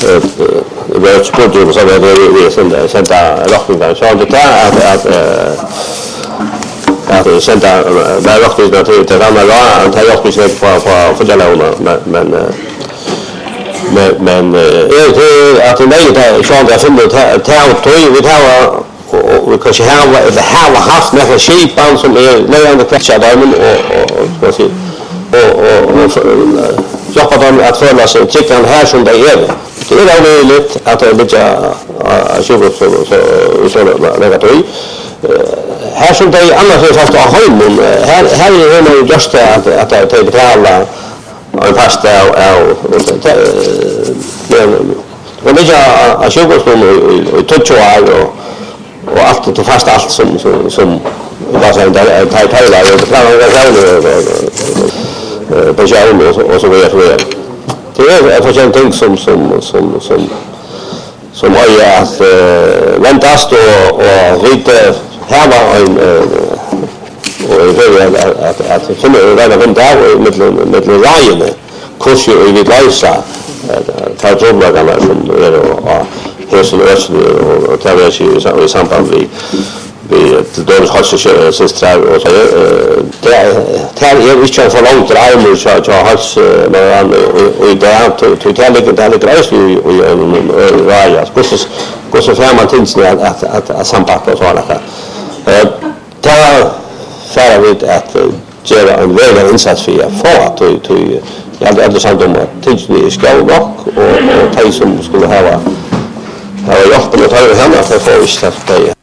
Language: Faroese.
det var sport så vi sända rockningar så det att sända rockningar till andra och ta rockningar på fördelarna men att det är så att jag finner vi tar och kanske har haft några skipan som är nöjande kvartsar där och så hjälpa dem att följa sig tryckan här som det är. Det är möjligt att det blir så lägga till. Här som det är annars är fast att hemmen här är det just att det betala en fast men det är att köpa och touchar och allt det fast allt som vad säger det tajlar och pension och så vidare. Det är för en ting som har att väntas och lite här var en och att finna den där med Ryan kurser i vid läsa ta jobbarna som är och hälsovården och ta i samband med det har systrar och så det är inte för långt där så jag har men och det är totalt gräs och raja hur så får man tänka att samarbeta så alla ta färdigt att göra en väl insats för att jag hade sagt om att tänka ska och ta som skulle ha gjort det här för att få